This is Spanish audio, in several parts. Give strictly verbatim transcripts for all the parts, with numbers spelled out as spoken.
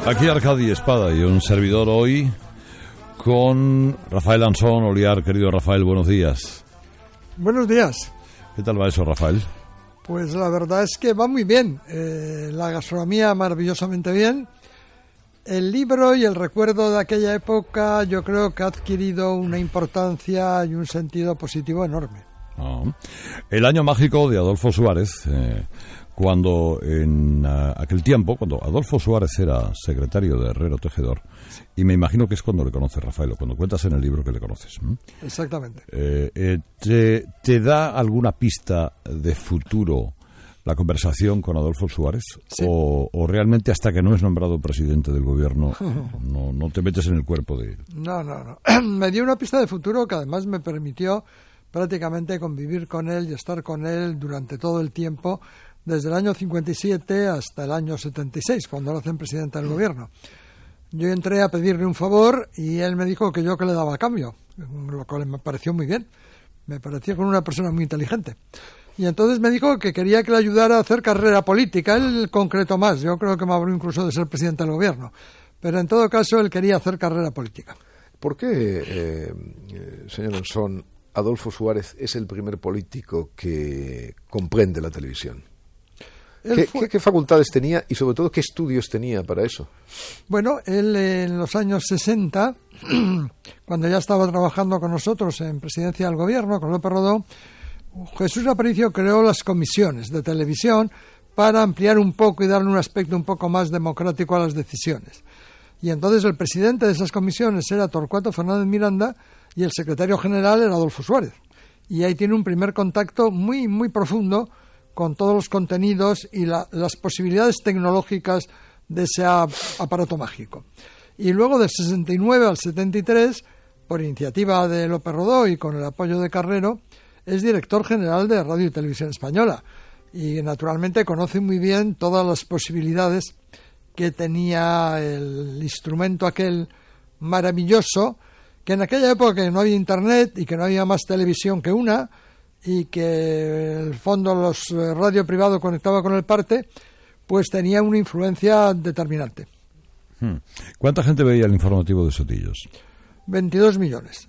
Aquí Arcadi Espada y un servidor hoy con Rafael Ansón Oliar. Querido Rafael, buenos días. Buenos días. ¿Qué tal va eso, Rafael? Pues la verdad es que va muy bien. Eh, la gastronomía maravillosamente bien. El libro y el recuerdo de aquella época yo creo que ha adquirido una importancia y un sentido positivo enorme. Ah. El año mágico de Adolfo Suárez, eh, cuando en uh, aquel tiempo, cuando Adolfo Suárez era secretario de Herrero Tejedor, y me imagino que es cuando le conoces, Rafael, o cuando cuentas en el libro que le conoces. ¿m? Exactamente. Eh, eh, te, ¿Te da alguna pista de futuro la conversación con Adolfo Suárez? Sí. O, ¿O realmente hasta que no es nombrado presidente del gobierno no, no te metes en el cuerpo de...? No, no, no. Me dio una pista de futuro que además me permitió prácticamente convivir con él y estar con él durante todo el tiempo, desde el año cincuenta y siete hasta el año setenta y seis, cuando lo hacen presidente del gobierno. Yo entré a pedirle un favor y él me dijo que yo que le daba a cambio, lo cual me pareció muy bien. Me pareció con una persona muy inteligente. Y entonces me dijo que quería que le ayudara a hacer carrera política. Él concretó más. Yo creo que me habló incluso de ser presidente del gobierno. Pero en todo caso, él quería hacer carrera política. ¿Por qué, eh, señor Ansón, Adolfo Suárez es el primer político que comprende la televisión? ¿Qué, fue... ¿qué, ¿Qué facultades tenía y sobre todo qué estudios tenía para eso? Bueno, él en los años sesenta, cuando ya estaba trabajando con nosotros en presidencia del gobierno, con López Rodó, Jesús Aparicio creó las comisiones de televisión para ampliar un poco y darle un aspecto un poco más democrático a las decisiones. Y entonces el presidente de esas comisiones era Torcuato Fernández Miranda y el secretario general era Adolfo Suárez. Y ahí tiene un primer contacto muy, muy profundo con todos los contenidos y la, las posibilidades tecnológicas de ese aparato mágico. Y luego del sesenta y nueve al setenta y tres, por iniciativa de López Rodó y con el apoyo de Carrero, es director general de Radio y Televisión Española. Y naturalmente conoce muy bien todas las posibilidades que tenía el instrumento aquel maravilloso, que en aquella época que no había internet y que no había más televisión que una, y que en el fondo los radio privado conectaba con el parte, pues tenía una influencia determinante. Hmm. ¿Cuánta gente veía el informativo de Sotillos? veintidós millones.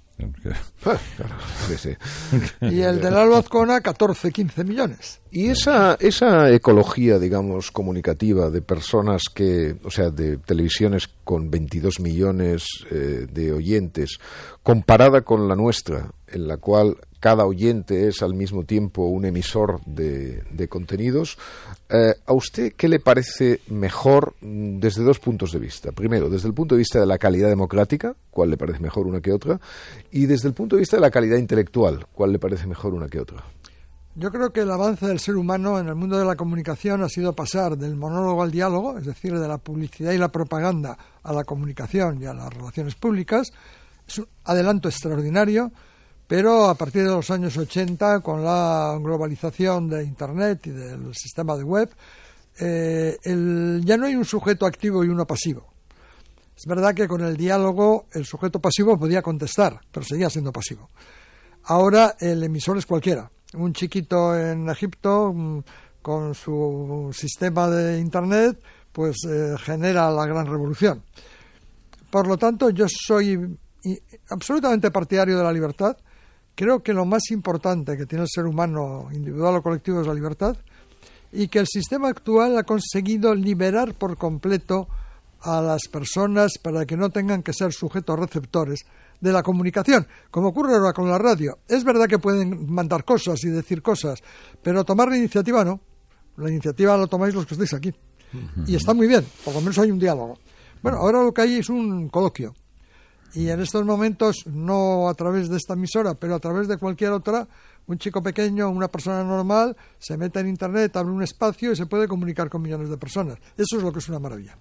Ah, claro, sí, sí. Y el de Lalo Azcona, catorce, quince millones. Y esa, esa ecología, digamos, comunicativa de personas que, o sea, de televisiones con veintidós millones eh, de oyentes, comparada con la nuestra, en la cual cada oyente es al mismo tiempo un emisor de, de contenidos, eh, ¿a usted qué le parece mejor desde dos puntos de vista? Primero, desde el punto de vista de la calidad democrática, ¿cuál le parece mejor una que otra? Y desde el punto de vista de la calidad intelectual, ¿cuál le parece mejor una que otra? Yo creo que el avance del ser humano en el mundo de la comunicación ha sido pasar del monólogo al diálogo, es decir, de la publicidad y la propaganda a la comunicación y a las relaciones públicas. Es un adelanto extraordinario, pero a partir de los años ochenta, con la globalización de Internet y del sistema de web, eh, el, ya no hay un sujeto activo y uno pasivo. Es verdad que con el diálogo el sujeto pasivo podía contestar, pero seguía siendo pasivo. Ahora el emisor es cualquiera. Un chiquito en Egipto con su sistema de Internet pues eh, genera la gran revolución. Por lo tanto, yo soy absolutamente partidario de la libertad. Creo que lo más importante que tiene el ser humano, individual o colectivo, es la libertad, y que el sistema actual ha conseguido liberar por completo a las personas para que no tengan que ser sujetos receptores de la comunicación, como ocurre ahora con la radio. Es verdad que pueden mandar cosas y decir cosas, pero tomar la iniciativa no. La iniciativa la tomáis los que estáis aquí. Uh-huh. Y está muy bien, por lo menos hay un diálogo. Bueno, ahora lo que hay es un coloquio. Y en estos momentos, no a través de esta emisora, pero a través de cualquier otra, un chico pequeño, una persona normal, se mete en Internet, abre un espacio y se puede comunicar con millones de personas. Eso es lo que es una maravilla.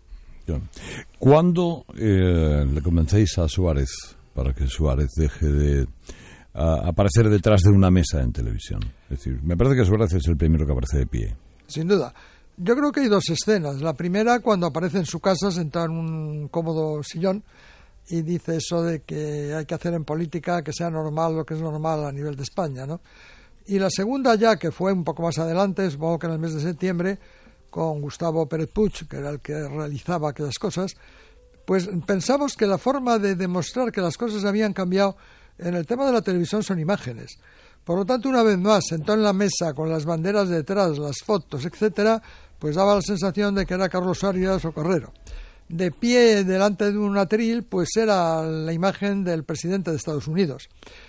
¿Cuándo eh, le convencéis a Suárez para que Suárez deje de a, aparecer detrás de una mesa en televisión? Es decir, me parece que Suárez es el primero que aparece de pie. Sin duda. Yo creo que hay dos escenas. La primera, cuando aparece en su casa, sentado en un cómodo sillón, y dice eso de que hay que hacer en política que sea normal lo que es normal a nivel de España, ¿no? Y la segunda ya, que fue un poco más adelante, supongo que en el mes de septiembre, con Gustavo Pérez Puig, que era el que realizaba aquellas cosas, pues pensamos que la forma de demostrar que las cosas habían cambiado en el tema de la televisión son imágenes. Por lo tanto, una vez más, sentado en la mesa con las banderas detrás, las fotos, etcétera, pues daba la sensación de que era Carlos Arias o Carrero. De pie delante de un atril, pues era la imagen del presidente de Estados Unidos.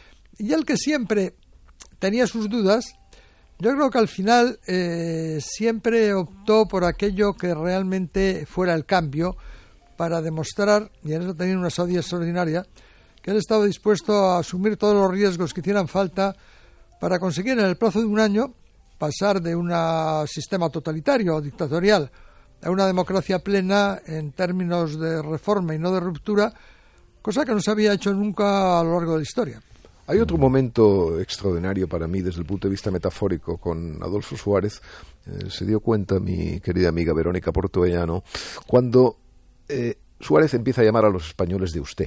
Y el que siempre tenía sus dudas, yo creo que al final eh, siempre optó por aquello que realmente fuera el cambio, para demostrar, y en eso tenía una sabiduría extraordinaria, que él estaba dispuesto a asumir todos los riesgos que hicieran falta para conseguir en el plazo de un año pasar de un sistema totalitario o dictatorial a una democracia plena en términos de reforma y no de ruptura, cosa que no se había hecho nunca a lo largo de la historia. Hay otro momento extraordinario para mí desde el punto de vista metafórico con Adolfo Suárez. Eh, se dio cuenta mi querida amiga Verónica Portoellano cuando eh, Suárez empieza a llamar a los españoles de usted.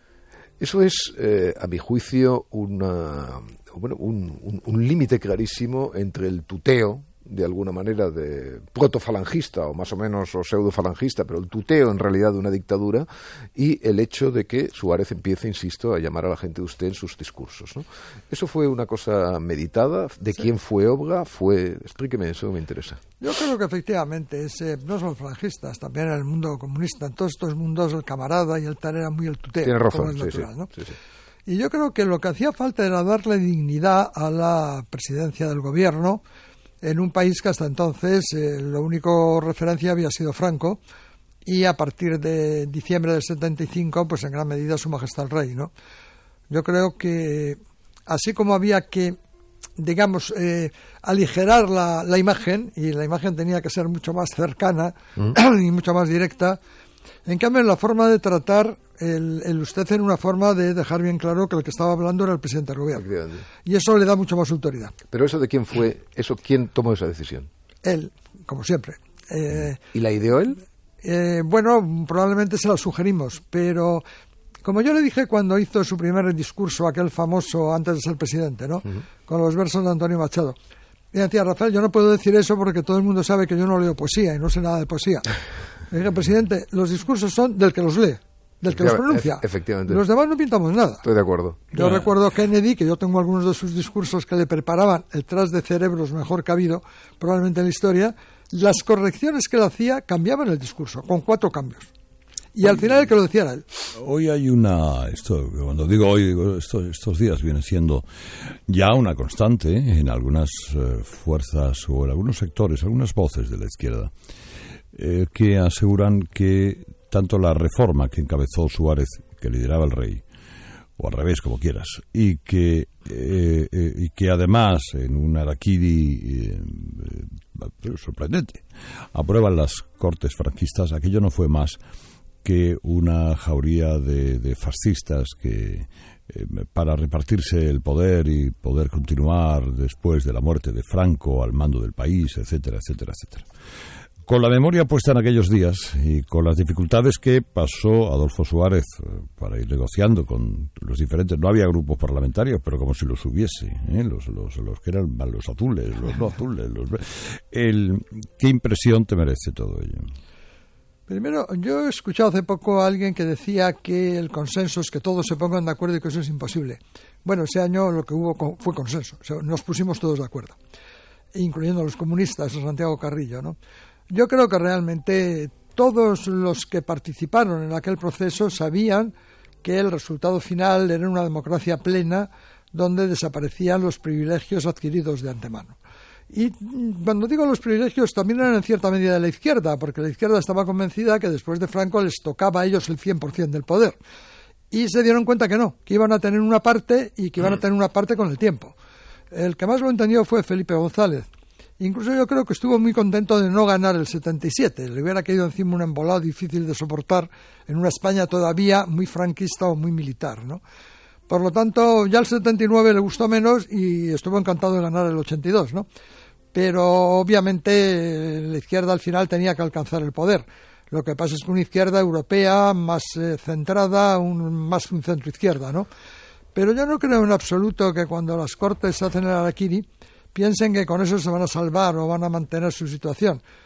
Eso es, eh, a mi juicio, una, bueno, un, un, un límite clarísimo entre el tuteo, de alguna manera, de protofalangista o más o menos o pseudofalangista, pero el tuteo en realidad de una dictadura, y el hecho de que Suárez empiece, insisto, a llamar a la gente de usted en sus discursos, ¿no? ¿Eso fue una cosa meditada? ¿De sí. quién fue obra? Fue... Explíqueme, eso me interesa. Yo creo que efectivamente, ese, no solo falangistas, también en el mundo comunista, en todos estos mundos el camarada y el tal era muy el tuteo. Tiene razón, es sí, natural, sí, ¿no? sí, sí. Y yo creo que lo que hacía falta era darle dignidad a la presidencia del gobierno en un país que hasta entonces eh, lo único referencia había sido Franco, y a partir de diciembre del setenta y cinco, pues en gran medida Su Majestad el Rey, ¿no? Yo creo que así como había que, digamos, eh, aligerar la, la imagen, y la imagen tenía que ser mucho más cercana mm. y mucho más directa, en cambio en la forma de tratar el, el usted en una forma de dejar bien claro que el que estaba hablando era el presidente del gobierno. Y eso le da mucho más autoridad. ¿Pero eso de quién fue? ¿Eso quién tomó esa decisión? Él, como siempre. Eh, ¿Y la ideó él? Eh, bueno, probablemente se la sugerimos, pero como yo le dije cuando hizo su primer discurso, aquel famoso antes de ser presidente, ¿no? Uh-huh. Con los versos de Antonio Machado. Y decía, Rafael, yo no puedo decir eso porque todo el mundo sabe que yo no leo poesía y no sé nada de poesía. Le dije, presidente, los discursos son del que los lee, del que los pronuncia. Efectivamente. Los demás no pintamos nada. Estoy de acuerdo. Yo yeah. recuerdo a Kennedy, que yo tengo algunos de sus discursos que le preparaban el tras de cerebros mejor que ha habido probablemente en la historia. Las correcciones que él hacía cambiaban el discurso, con cuatro cambios. Y al final el que lo decía era él. Hoy hay una, esto, cuando digo hoy, digo, esto, estos días viene siendo ya una constante en algunas eh, fuerzas o en algunos sectores, algunas voces de la izquierda, eh, que aseguran que tanto la reforma que encabezó Suárez, que lideraba el rey, o al revés, como quieras, y que, eh, eh, y que además en un araquiri eh, eh, sorprendente aprueban las Cortes franquistas, aquello no fue más que una jauría de, de fascistas que eh, para repartirse el poder y poder continuar después de la muerte de Franco al mando del país, etcétera, etcétera, etcétera. Con la memoria puesta en aquellos días y con las dificultades que pasó Adolfo Suárez para ir negociando con los diferentes, no había grupos parlamentarios, pero como si los hubiese, ¿eh? los, los, los que eran los azules, los no azules, los, el, ¿qué impresión te merece todo ello? Primero, yo he escuchado hace poco a alguien que decía que el consenso es que todos se pongan de acuerdo y que eso es imposible. Bueno, ese año lo que hubo fue consenso, o sea, nos pusimos todos de acuerdo, incluyendo los comunistas, a Santiago Carrillo, ¿no? Yo creo que realmente todos los que participaron en aquel proceso sabían que el resultado final era una democracia plena donde desaparecían los privilegios adquiridos de antemano. Y cuando digo los privilegios también eran en cierta medida de la izquierda, porque la izquierda estaba convencida que después de Franco les tocaba a ellos el cien por ciento del poder. Y se dieron cuenta que no, que iban a tener una parte y que iban a tener una parte con el tiempo. El que más lo entendió fue Felipe González. Incluso yo creo que estuvo muy contento de no ganar el setenta y siete. Le hubiera caído encima un embolado difícil de soportar en una España todavía muy franquista o muy militar, ¿no? Por lo tanto, ya el setenta y nueve le gustó menos y estuvo encantado de ganar el ochenta y dos, ¿no? Pero obviamente la izquierda al final tenía que alcanzar el poder. Lo que pasa es que una izquierda europea más eh, centrada, un, más un centro izquierda, ¿no? Pero yo no creo en absoluto que cuando las Cortes hacen el harakiri piensen que con eso se van a salvar o van a mantener su situación.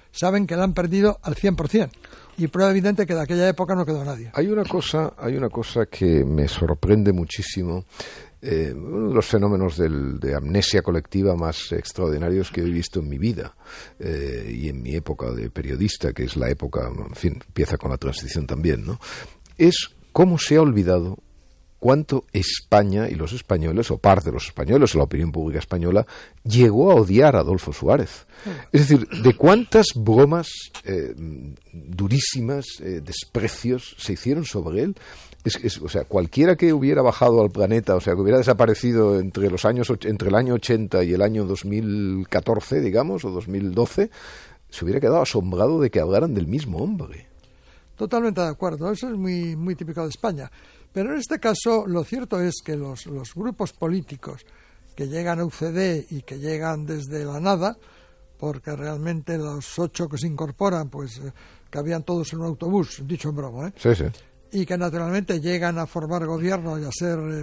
saben que la han perdido al cien por ciento. Y prueba evidente que de aquella época no quedó nadie. Hay una cosa, hay una cosa que me sorprende muchísimo. Eh, uno de los fenómenos del, de amnesia colectiva más extraordinarios que he visto en mi vida eh, y en mi época de periodista, que es la época, en fin, empieza con la transición también, ¿no? Es cómo se ha olvidado cuánto España y los españoles, o parte de los españoles, o la opinión pública española, llegó a odiar a Adolfo Suárez. Es decir, de cuántas bromas eh, durísimas, eh, desprecios se hicieron sobre él. Es, es, o sea, cualquiera que hubiera bajado al planeta, o sea, que hubiera desaparecido entre los años entre el año ochenta y el año dos mil catorce, digamos, o dos mil doce, se hubiera quedado asombrado de que hablaran del mismo hombre. Totalmente de acuerdo, eso es muy, muy típico de España. Pero en este caso, lo cierto es que los, los grupos políticos que llegan a U C D y que llegan desde la nada, porque realmente los ocho que se incorporan, pues eh, cabían todos en un autobús, dicho en broma, ¿eh? Sí, sí. Y que naturalmente llegan a formar gobierno y a ser eh,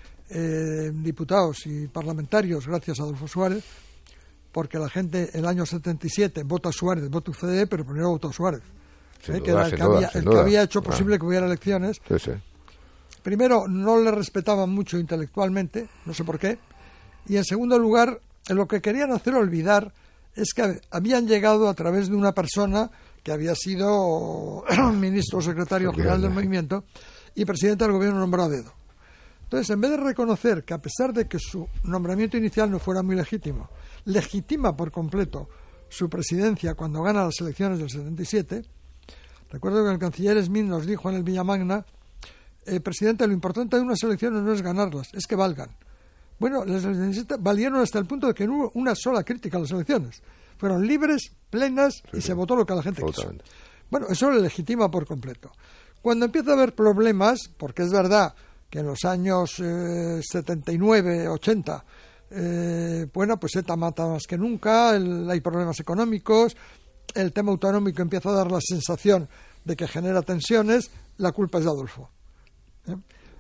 eh, diputados y parlamentarios gracias a Adolfo Suárez, porque la gente el año setenta y siete vota a Suárez, vota a U C D, pero primero votó a Suárez, ¿eh? que era el, que, duda, había, el que había hecho posible ah. que hubiera elecciones. Sí, sí. Primero, no le respetaban mucho intelectualmente, no sé por qué, y en segundo lugar, lo que querían hacer olvidar es que habían llegado a través de una persona que había sido ministro o secretario general del movimiento y presidente del gobierno nombrado a dedo. Entonces, en vez de reconocer que a pesar de que su nombramiento inicial no fuera muy legítimo, legitima por completo su presidencia cuando gana las elecciones del setenta y siete, recuerdo que el canciller Smith nos dijo en el Villamagna: eh, presidente, lo importante de unas elecciones no es ganarlas, es que valgan. Bueno, las elecciones valieron hasta el punto de que no hubo una sola crítica a las elecciones. Fueron libres, plenas, sí, y sí. se votó lo que la gente quiso. Bueno, eso lo legitima por completo. Cuando empieza a haber problemas, porque es verdad que en los años eh, setenta y nueve, ochenta, eh, bueno, pues ETA mata más que nunca, el, hay problemas económicos, el tema autonómico empieza a dar la sensación de que genera tensiones, la culpa es de Adolfo. ¿Eh?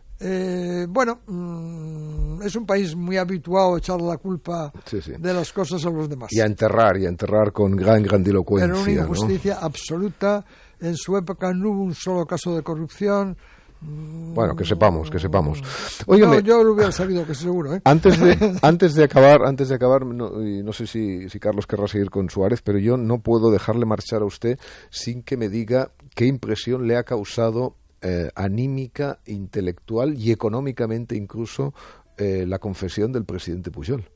Eh, bueno, mmm, es un país muy habituado a echar la culpa sí, sí. de las cosas a los demás. Y a enterrar, y a enterrar con gran grandilocuencia. Pero una injusticia ¿no? absoluta. En su época no hubo un solo caso de corrupción. Bueno, que sepamos, que sepamos. Óigame, no, yo lo hubiera sabido, que seguro, ¿eh? Antes de, antes de acabar, antes de acabar, no, y no sé si, si Carlos querrá seguir con Suárez, pero yo no puedo dejarle marchar a usted sin que me diga qué impresión le ha causado eh, anímica, intelectual y económicamente incluso eh, la confesión del presidente Pujol.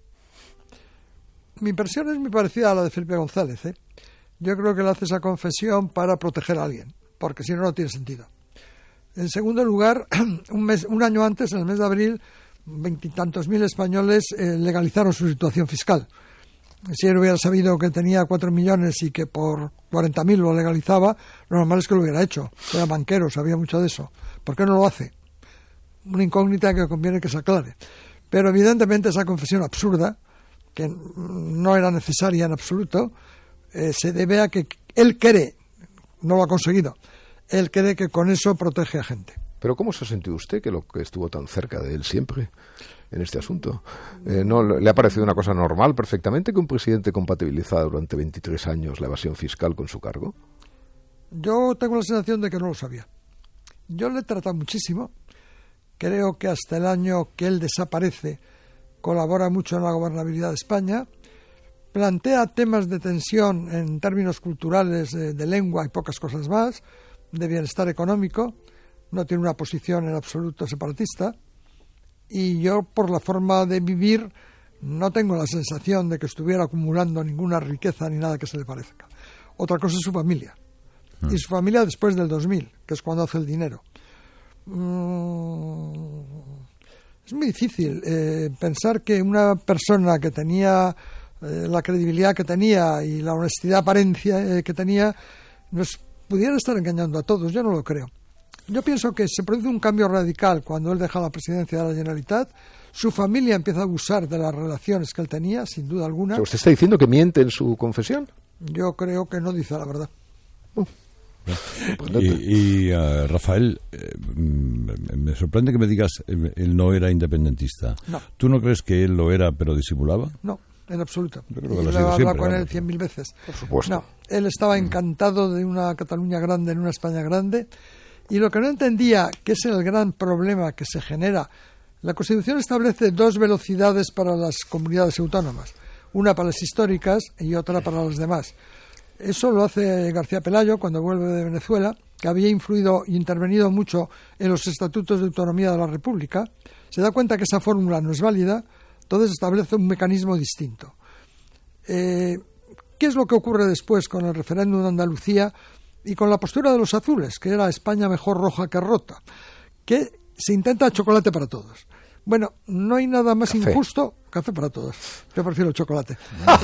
Mi impresión es muy parecida a la de Felipe González, ¿eh? Yo creo que le hace esa confesión para proteger a alguien, porque si no, no tiene sentido. En segundo lugar, un, mes, un año antes, en el mes de abril, veintitantos mil españoles eh, legalizaron su situación fiscal. Si él hubiera sabido que tenía cuatro millones y que por cuarenta mil lo legalizaba, lo normal es que lo hubiera hecho. Era banquero, sabía mucho de eso. ¿Por qué no lo hace? Una incógnita que conviene que se aclare. Pero evidentemente esa confesión absurda, que no era necesaria en absoluto, eh, se debe a que él cree, no lo ha conseguido, él cree que con eso protege a gente. Pero ¿cómo se ha sentido usted que lo que estuvo tan cerca de él siempre en este asunto? Eh, ¿no le ha parecido una cosa normal perfectamente que un presidente compatibilizara durante veintitrés años la evasión fiscal con su cargo? Yo tengo la sensación de que no lo sabía. Yo le he tratado muchísimo. Creo que hasta el año que él desaparece colabora mucho en la gobernabilidad de España. Plantea temas de tensión en términos culturales, de, de lengua y pocas cosas más, de bienestar económico. No tiene una posición en absoluto separatista. Y yo, por la forma de vivir, no tengo la sensación de que estuviera acumulando ninguna riqueza ni nada que se le parezca. Otra cosa es su familia. Mm. Y su familia después del dos mil, que es cuando hace el dinero. Mm, es muy difícil eh, pensar que una persona que tenía eh, la credibilidad que tenía y la honestidad apariencia eh, que tenía nos pudiera estar engañando a todos. Yo no lo creo. Yo pienso que se produce un cambio radical cuando él deja la presidencia de la Generalitat. Su familia empieza a abusar de las relaciones que él tenía, sin duda alguna. ¿Usted está diciendo que miente en su confesión? Yo creo que no dice la verdad. Uh. Y, y uh, Rafael, eh, me sorprende que me digas, él no era independentista. No. ¿Tú no crees que él lo era, pero disimulaba? No. en absoluto. Yo creo que y lo ha lo he sido hablado siempre, con vamos. él cien mil veces. Por supuesto. No, él estaba encantado de una Cataluña grande en una España grande, y lo que no entendía, que es el gran problema que se genera, la Constitución establece dos velocidades para las comunidades autónomas, una para las históricas y otra para las demás. Eso lo hace García Pelayo cuando vuelve de Venezuela, que había influido e intervenido mucho en los estatutos de autonomía de la República. Se da cuenta que esa fórmula no es válida, entonces establece un mecanismo distinto. Eh, ¿Qué es lo que ocurre después con el referéndum de Andalucía y con la postura de los azules, que era España mejor roja que rota? Que se intenta chocolate para todos. Bueno, no hay nada más Café. injusto... Café para todos. Yo prefiero el chocolate.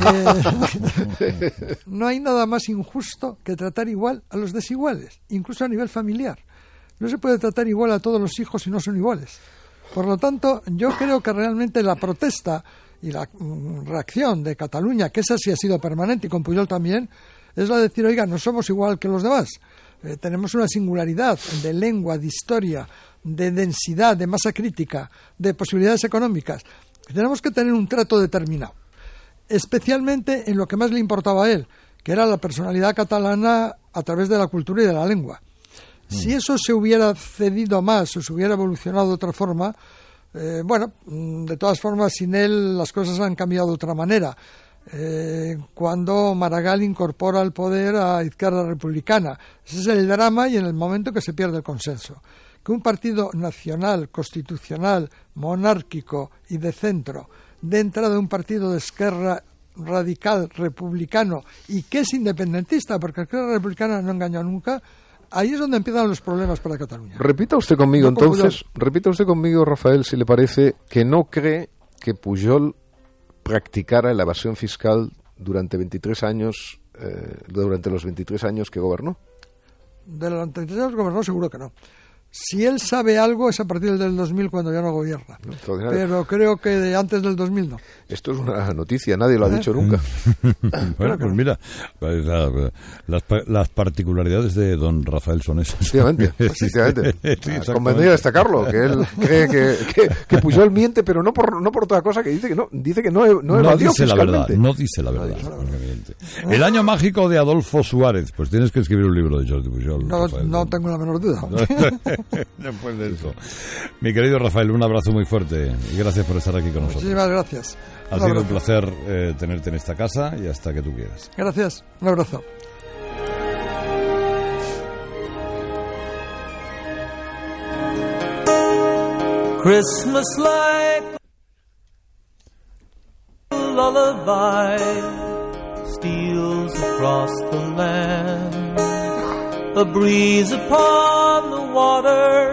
eh, no hay nada más injusto que tratar igual a los desiguales, incluso a nivel familiar. No se puede tratar igual a todos los hijos si no son iguales. Por lo tanto, yo creo que realmente la protesta y la mm, reacción de Cataluña, que esa sí ha sido permanente, y con Pujol también, es la de decir, oiga, no somos igual que los demás. Eh, tenemos una singularidad de lengua, de historia, de densidad, de masa crítica, de posibilidades económicas. Tenemos que tener un trato determinado, especialmente en lo que más le importaba a él, que era la personalidad catalana a través de la cultura y de la lengua. Mm. Si eso se hubiera cedido más o se hubiera evolucionado de otra forma, eh, bueno, de todas formas, sin él las cosas han cambiado de otra manera. Eh, cuando Maragall incorpora al poder a Izquierda Republicana. Ese es el drama y en el momento que se pierde el consenso. Que un partido nacional, constitucional, monárquico y de centro, dentro de un partido de Esquerra radical, republicano, y que es independentista, porque Esquerra Republicana no engañó nunca, ahí es donde empiezan los problemas para Cataluña. Repita usted conmigo, No con entonces, Pujol. repita usted conmigo, Rafael, si le parece, que no cree que Pujol practicara la evasión fiscal durante veintitrés años, eh, durante los veintitrés años que gobernó. De los anteriores gobernó seguro que no. Si él sabe algo es a partir del dos mil, cuando ya no gobierna. Pero creo que de antes del dos mil no. Esto es una noticia, nadie lo ha dicho nunca. Bueno, pues mira, pues, la- las, pa- las particularidades de don Rafael son esas. Efectivamente, efectivamente. Sí, exactamente. Convendría destacarlo, que él cree que, que, que Pujol miente, pero no por, no por otra cosa, que dice que no, dice que no, no No evadió dice la verdad, fiscalmente. no dice la verdad. obviamente. El año mágico de Adolfo Suárez. Pues tienes que escribir un libro de Jordi Pujol. No, Rafael. no tengo la menor duda. Después de eso. Mi querido Rafael, un abrazo muy fuerte y gracias por estar aquí con nosotros. Muchísimas gracias. Ha Un sido un abrazo. placer eh, tenerte en esta casa y hasta que tú quieras. Gracias. Un abrazo. Christmas like a lullaby steals across the land. A breeze upon the water,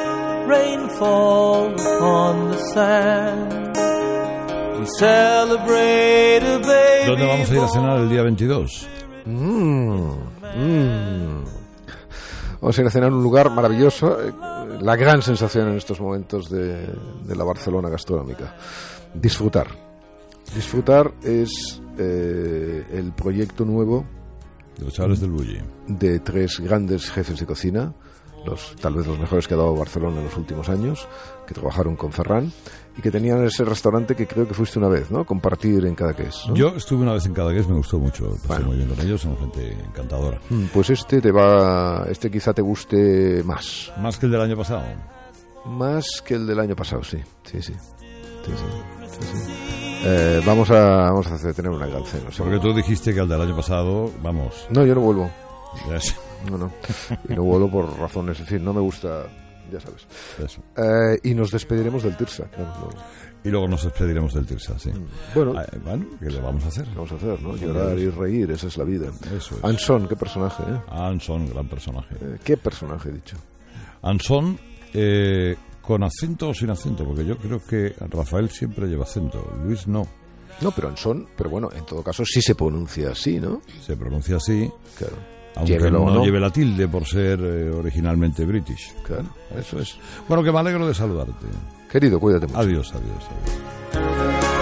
rainfall upon the sand. We celebrate a baby. ¿Dónde vamos a ir a cenar el día veintidós? Mm, mm. Vamos a ir a cenar en un lugar maravilloso, eh, la gran sensación en estos momentos de, de la Barcelona gastronómica. Disfrutar. Disfrutar es eh, el proyecto nuevo De los chavales del Bulli. de tres grandes jefes de cocina, los tal vez los mejores que ha dado Barcelona en los últimos años, que trabajaron con Ferran y que tenían ese restaurante que creo que fuiste una vez, ¿no? Compartir en Cadaqués, ¿no? Yo estuve una vez en Cadaqués, me gustó mucho, pasé Bueno. muy bien con ellos, son gente encantadora. Mm, Pues este te va, este quizá te guste más. Más que el del año pasado. Más que el del año pasado, sí. Sí, sí. Sí, sí. Sí, sí. Eh, vamos a vamos a hacer, tener una gran cena. Porque seguro. tú dijiste que al del año pasado, vamos, No, yo no vuelvo. ya sé, No, no. Y no vuelvo por razones, en fin, no me gusta, ya sabes. eso. Eh, y nos despediremos del Tirsa. Claro, no. Y luego nos despediremos del Tirsa, sí. Bueno, Ah, bueno, ¿qué le vamos a hacer? ¿qué vamos a hacer, no? Llorar y reír, esa es la vida. Eso es. Anson, qué personaje, ¿eh? Anson, gran personaje. Eh, ¿Qué personaje he dicho? Anson, eh, con acento o sin acento, porque yo creo que Rafael siempre lleva acento, Luis no. No, pero Anson, pero bueno, en todo caso sí se pronuncia así, ¿no? Se pronuncia así, Claro. aunque Llévelo no, o no. lleve la tilde por ser eh, originalmente british. Claro, Eso es. Bueno, que me alegro de saludarte. Querido, cuídate mucho. Adiós, adiós, adiós.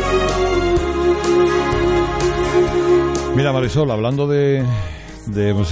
Mira, Marisol, hablando de, de música.